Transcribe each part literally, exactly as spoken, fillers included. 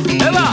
Eva.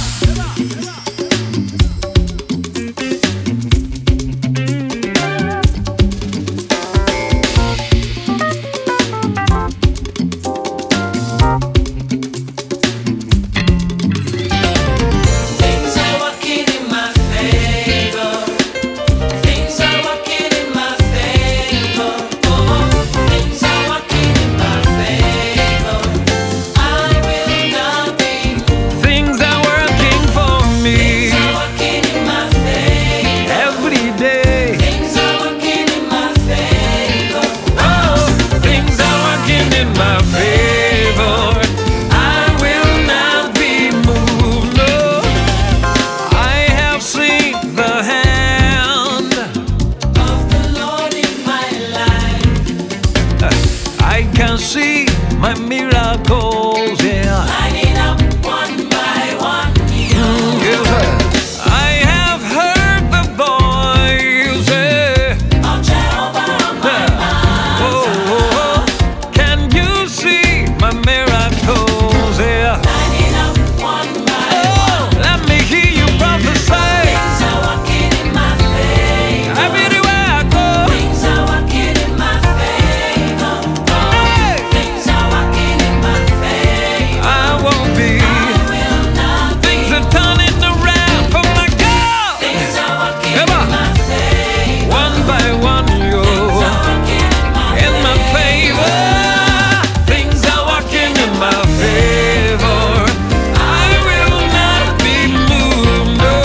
See my miracles, yeah, lining up one by one. mm, yes, sir. I have heard the voice, yeah, of Jehovah on my mind. Oh, oh, oh. Can you see my miracles, yeah, lining up one by oh, one. let me hear you prophesy. Things are working in my favor. Everywhere I go, Things are working in my favor. hey, Things are working in my favor. I won't be. I will not be. Things are turning around for my God. Things are working Come on. in my favor. One by one, yo, Things are working in my favor. Things are working in my favor. I will not be moved, no.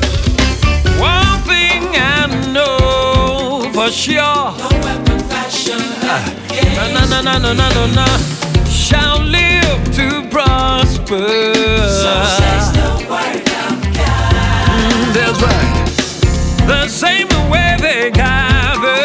One thing I know for sure, no weapon fashioned no, no, no, no, no, no, no, shall live to prosper. So says the word of God. Mm, that's right. The same way they gather,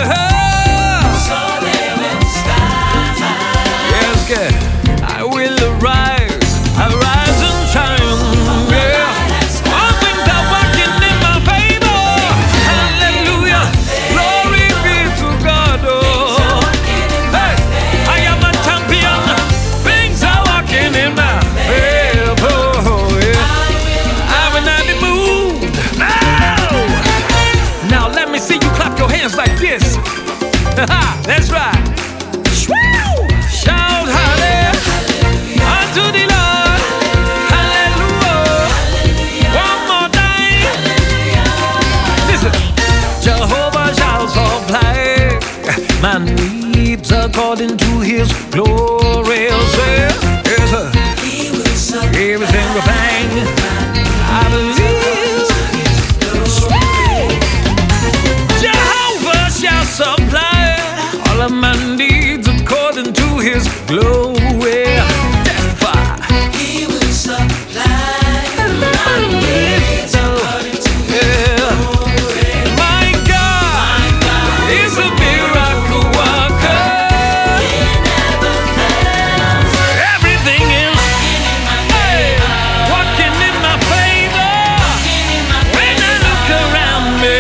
So they will scatter. yes, good. I will arise, arise and shine. Yeah. All things are working in my favor. Hallelujah. Glory be to God. Oh, hey, I am a champion. Things are working in my favor. Yeah. I will not be moved. No. Now let me see you clap your hands like this. That's right. Shwoo! Shout hallelujah unto the Lord. Hallelujah. One more time. Listen. Jehovah shall supply my needs according to his glory. Yes, sir. He will supply Every single thing I believe. Jehovah shall supply all of my needs according to his glory. Testify. He will supply my needs according to his Yeah. glory. My God is a miracle worker. He never fails. Everything is hey, working in my favor. Working in my When I look around me,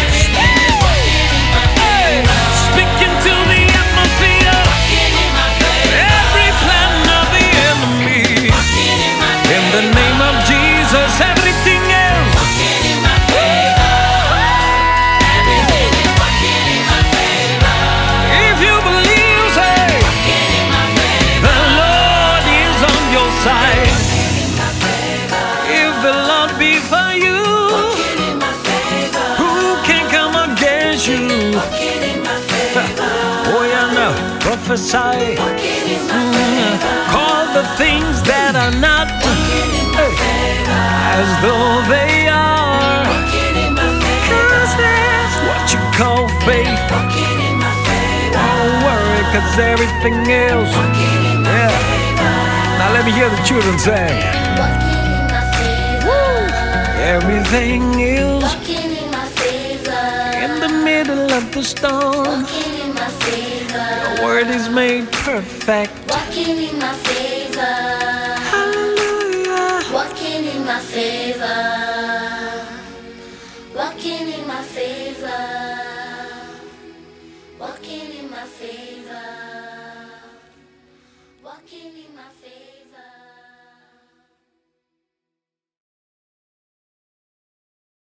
hey, speaking to the atmosphere, Working in my favor. every plan of the enemy. Working in my In the name of Jesus, everything else. Working in my favor. Everything is working in my favor. If you believe, say, Working in my favor. the Lord is on your side. Working in my favor. If the Lord be for you, Working in my favor. who can come against you? Working in my favor. Oh, yeah, no, prophesy. Working in my favor. Call the things that are not Working in my favor. as though they are. Working in my favor. Cause that's what you call faith. Working in my favor. Don't worry, cause everything else. Working in my Yeah. favor. Now let me hear the children sing. Working in my favor. Everything is Working in my favor. in the middle of the storm. Working in my favor. The word is made perfect. Working in my favor. Hallelujah. Working in my favor.